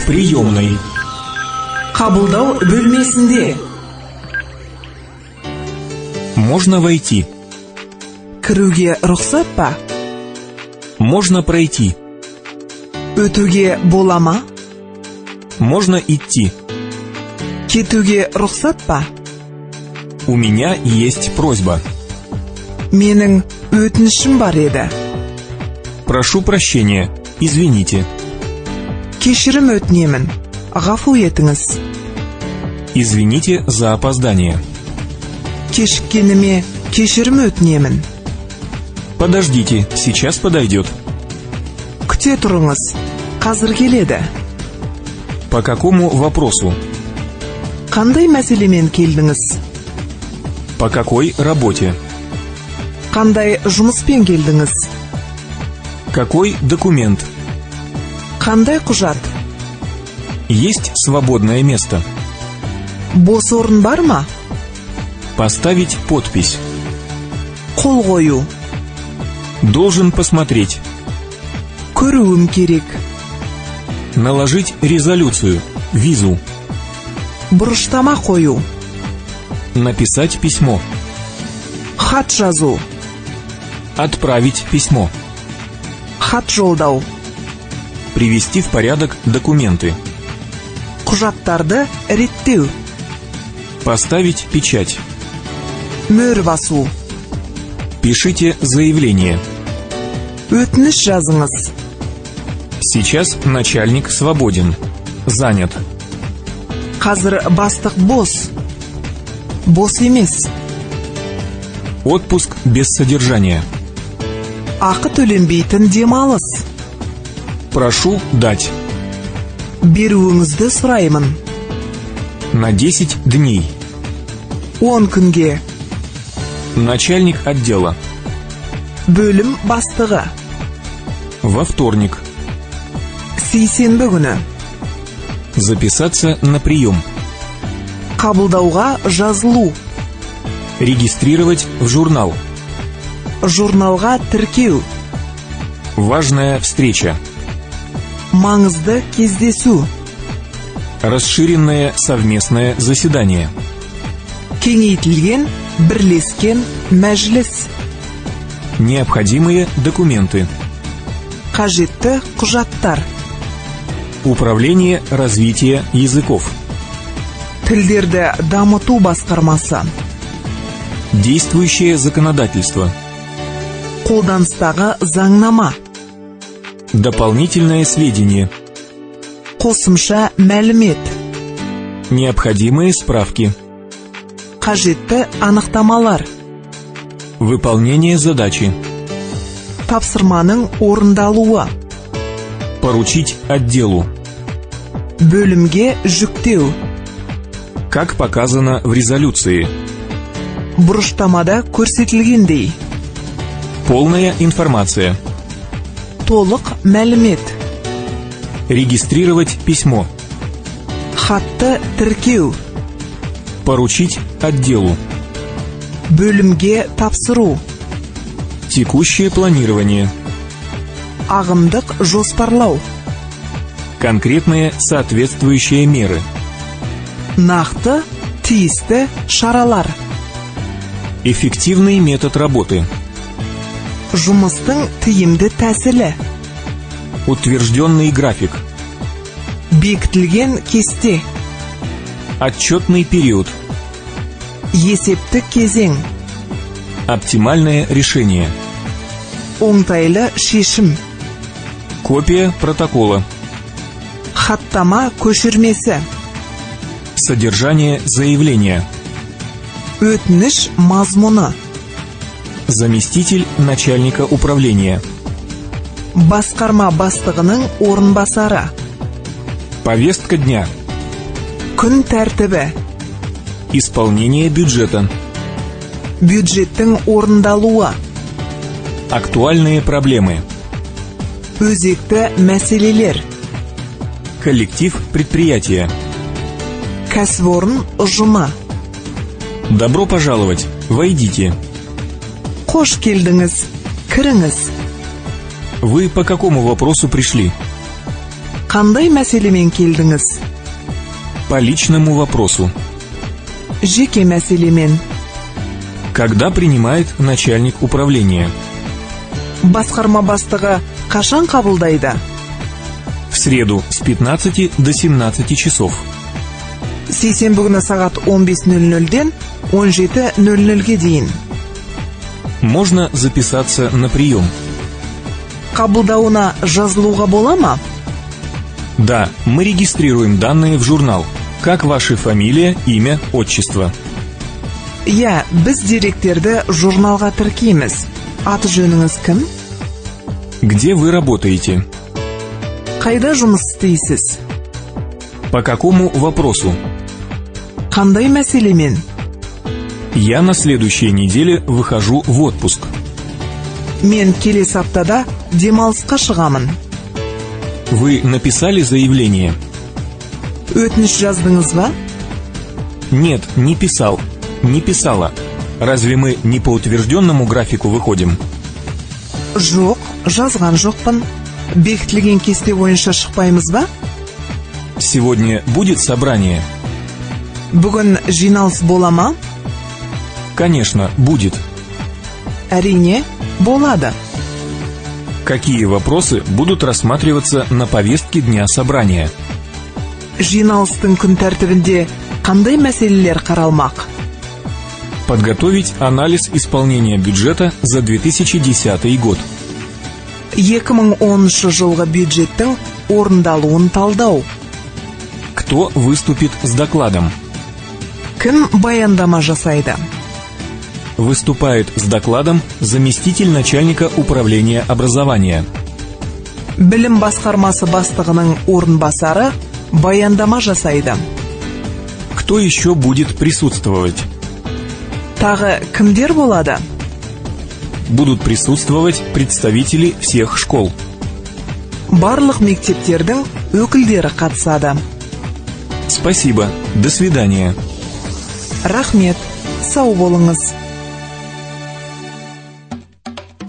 В приемной. Қабылдау бөлмесінде. Можно войти. Кіруге рұқсат па? Можно пройти. Өтуге бола ма? Можно идти. Кетуге рұқсат па? У меня есть просьба. Менің өтінішім бар еді. Прошу прощения. Извините. Кешірім өтінемін. Ғафу етіңіз. Извините за опоздание. Кешіккеніме кешірім өтінемін. Подождите, сейчас подойдет. Күте тұрыңыз. Қазір келеді. По какому вопросу? Қандай мәселемен келдіңіз? По какой работе? Қандай жұмыспен келдіңіз? Какой документ? Қандай құжат? Есть свободное место. Бос орын бар ма? Поставить подпись. Қол қою. Должен посмотреть. Көруім керек. Наложить резолюцию. Визу. Бұрыштама қою. Написать письмо. Хат жазу. Отправить письмо. Хат жолдау. Привести в порядок документы. Құжаттарды реттеу. Поставить печать. Мөр басу. Пишите заявление. Өтініш жазыңыз. Сейчас начальник свободен. Занят. Қазір бастық бос. Бос емес. Отпуск без содержания. Ақы төленбейтін демалыс. Прошу дать. Беруіңізді сұраймын. На 10 дней. 10 күнге. Начальник отдела. Бөлім бастығы. Во вторник. Сейсенбі күні. Записаться на прием. Қабылдауға жазылу. Регистрировать в журнал. Журналға тіркеу. Важная встреча. Маңызды кездесу. Расширенное совместное заседание. Кеңейтілген бірлескен мәжіліс. Необходимые документы. Қажетті құжаттар. Управление развития языков. Тілдерді дамыту басқармасы. Действующее законодательство. Қолданыстағы заңнама. Дополнительные сведения. Қосымша мәлімет. Необходимые справки. Қажетті анықтамалар. Выполнение задачи. Тапсырманың орындалуы. Поручить отделу. Бөлімге жүктеу. Как показано в резолюции. Бұрыштамада көрсетілгендей. Полная информация. Толық мәлімет. Регистрировать письмо. Хатты тіркеу. Поручить отделу. Бөлімге тапсыру. Текущее планирование. Ағымдық жоспарлау. Конкретные соответствующие меры. Нақты, тиісті шаралар. Эффективный метод работы. Жұмыстың тиімді тәсілі. Утвержденный график. Бекітілген кесте. Отчетный период. Есептік кезең. Оптимальное решение. Оңтайлы шешім. Копия протокола. Хаттама көшірмесі. Содержание заявления. Өтініш мазмұны. Заместитель начальника управления. Басқарма бастығының орынбасары. Повестка дня. Күн тәртібі. Исполнение бюджета. Бюджеттің орындалуы. Актуальные проблемы. Өзекті мәселелер. Коллектив предприятия. Кәсіпорын ұжымы. Добро пожаловать. Войдите. Қош келдіңіз. Кіріңіз. Вы по какому вопросу пришли? Қандай мәселемен келдіңіз? По личному вопросу. Жеке мәселемен. Когда принимает начальник управления? Басқарма бастығы қашан қабылдайды? В среду с 15 до 17 часов. Сейсенбі күні сағат 15:00-ден 17:00-ге дейін. Можно записаться на прием. Қабылдауына жазылуға бола ма? Да, мы регистрируем данные в журнал. Как ваша фамилия, имя, отчество? Иә, біз деректерді журналға тіркейміз. Аты жөніңіз кім? Где вы работаете? Қайда жұмыс істейсіз? По какому вопросу? Қандай мәселемен? Я на следующей неделе выхожу в отпуск. Мен келесі аптада демалысқа шығамын. Вы написали заявление? Өтініш жаздыңыз ба? Нет, не писал. Не писала. Разве мы не по утвержденному графику выходим? Жоқ, жазған жоқпын. Бекітілген кесте бойынша шықпаймыз ба? Сегодня будет собрание? Бүгін жиналыс бола ма? Конечно, будет. Әрине, болады. Какие вопросы будут рассматриваться на повестке дня собрания? Жиналыстың күн тәртібінде қандай мәселелер қаралмақ? Подготовить анализ исполнения бюджета за 2010 год. 2010 жылғы бюджеттің орындалуын талдау. Кто выступит с докладом? Кім баяндама жасайды? Выступает с докладом заместитель начальника управления образования. Білім басқармасы бастығының орынбасары баяндама жасайды. Кто еще будет присутствовать? Тағы кімдер болады? Будут присутствовать представители всех школ. Барлық мектептердің өкілдері қатысады. Спасибо. До свидания. Рахмет. Сау болыңыз.